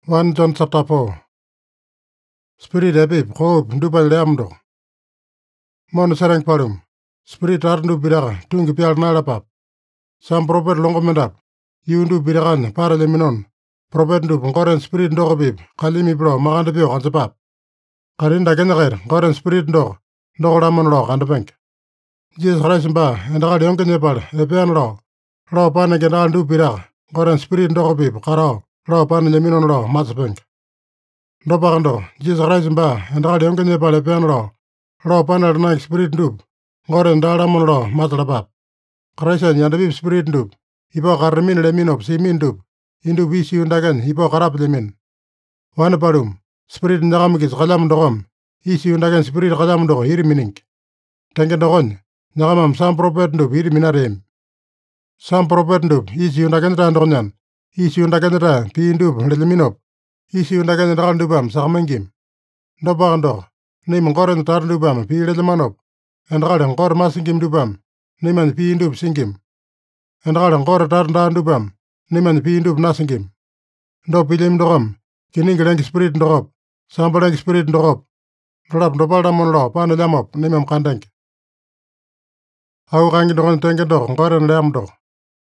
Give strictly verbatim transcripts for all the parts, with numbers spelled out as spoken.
First John chapter four. Spirit ebib hope ndubal leamdo. Mon sereng palum. Spirit arndu biraga tungi pial nalapap. Sam prophet longomendap. Yundu biragan parale minon. Prophet ndu ngoren spirit ndo bib kalimi bro maganda bio kanzapap. Karinda genyager ngoren spirit ndo ndo ramon lo kandapenk. Jesus Christ ba endaga yonkenye pal epian lo. Lo pane genda ndu biraga ngoren spirit ndo bib karo. Lo pane leminon lo mazapenk. Ndo bagando Jesus Christ ba endaga yonkenye pal epian lo. Lo pane na spirit ndub ngoren ndala mon lo mazalapap. Christ nyanda bib spirit ndub. Ipo karmin leminop si min ndub. Indu bisi undagan ipo karap lemin. Wana palum. Spirit ndagam gis kalam ndogom. Isi undagan spirit kalam ndogom hiri minink. Tengen dogon. Nagamam sam prophet ndub hiri minarem. Sam prophet ndub isi undagan ra ndogonyan. Isi undagan ra pi ndub leminop. Isi undagan ra ndubam sakamengim. Ndo bagando. Nim ngoren tar ndubam pi lemanop. Endagale ngor masingim ndubam. Niman pi ndub singim. Endagale ngor tar nda ndubam. Niman pi ndub nasingim. Ndo pilim ndogom. Kiningeleng spirit ndogop. Sambaleng spirit ndogop. Ndolap ndopalda mon lo pane lamop nimam kandeng. Au kangi dogon tengen dog ngoren leam dog.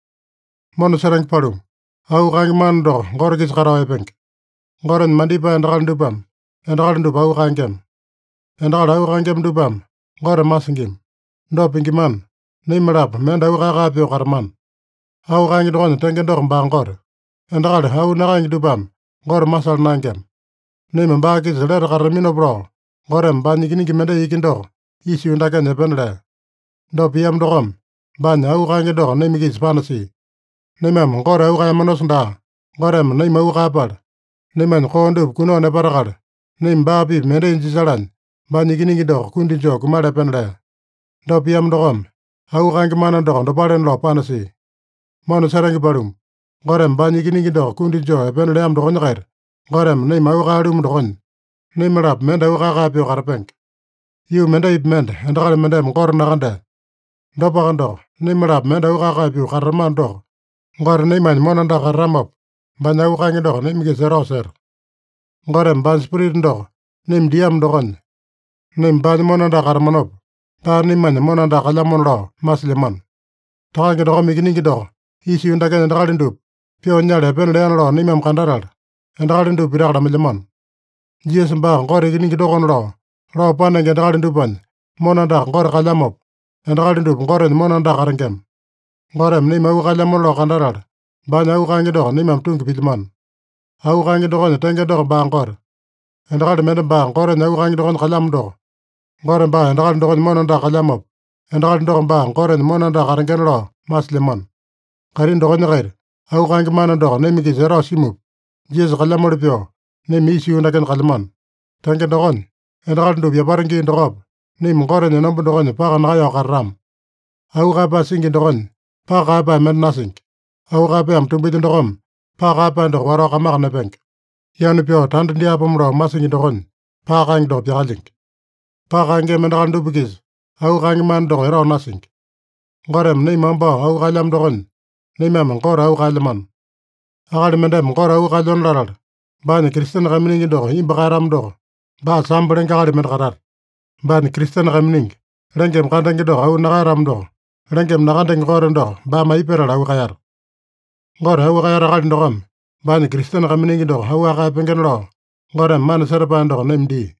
Mon sereng palum. Au kangi man dog ngor gis karaw epenk. Ngoren mandipa endagal ndubam. Endagal ndub au kangem. Endagal au kangem ndubam. Ngore masingim. Ndo pingi man. Nimalap menda au kakapio karman. Au kangi dogon tengen dog mba ngor. Endagal au nakangi dubam. Ngor masal nangem. Nim mbagi zeler karamino bro. Ngore mba niginigi mende ikindo. Isi undagan epenle. Ndo piyam dogom. Banya au kangi dog nimigi spanasi. Nimem ngore au kaya manos nda. Ngorem nim au kapal. Nimen kondub kuno ne paragal. Nim babi mende injisalan. Ba niginigi dog kundi jo kumale penle. Ndo piyam dogom. Au kangi manan dog ndopalen lo panasi. Mono serengi balum. Ngorem ba niginigi dog kundi jo epenle am dogon nyager. Ngorem nim au kalum dogon. Nim rap mende au kakapio karapenk. Yu mende ip mende endagal mende mkor nakande. Ndo bagando. Nim rap mende au kakapio karaman dog. Ngor niman monanda karamop. Banya au kangi dog nimigi zeroser. Ngorem ban spirit ndog. Nim diam dogon. Nim ban monanda karamanop. Ta niman monanda kalamon lo masliman. Takangi dogom ikiningi dog. Isi undagan endagal ndub. Pio nyale pen lean lo nimam kandaral. Endagal ndub birakda milimon. Jesus mba ngor ikiningi dogon lo. Lo paneng endagal nduban. Monanda ngor kalamop. Endagal ndub ngoren monanda karengem. Ngorem nim au kalamon lo kandaral. Banya au kangi dog nimam tungi pilman. Au kangi dogon tengen dog ba ngor. Endagal mende ba ngoren au kangi dogon kalam dog. Ngoren ba endagal dogon monanda kalamop. Endagal dogon ba ngoren monanda karengen lo masliman. Karin dogon nyager. Au kangi manan dog nimigi zero simup. Jesus kalamol pio. Nim isi undagen kalman. Tengen dogon. Endagal ndub yabarengi ndogop. Nim ngoren enombu dogon paka nakayo karam. Au kapa singi dogon. Paka kapa men nasing. Au kapa am tumbiti ndogom. Paka kapa ndog waro kamak nepenk. Yanu pio tandindi apamro masingi dogon. Paka kangi dog piakaling. Paka kangi mendagal ndubikis. Au kangi man dog ero nasing. Ngorem nim mamba au kalam dogon. Nimem ngor au kalaman. Akali mendem ngor au kalon larar. Bani Kristen kaminingi dog imbakaram dog. Ba sambreng kakali mendakarar. Bani Kristen kamining. Rengem kandengi dog au nakaram dog. Rengem nakandeng ngoren dog. Ba maiperal au kayar. Ngor au kayar akali dogom. Bani Kristen kaminingi dog au akapengen lo. Ngorem man serpan dog nemdi.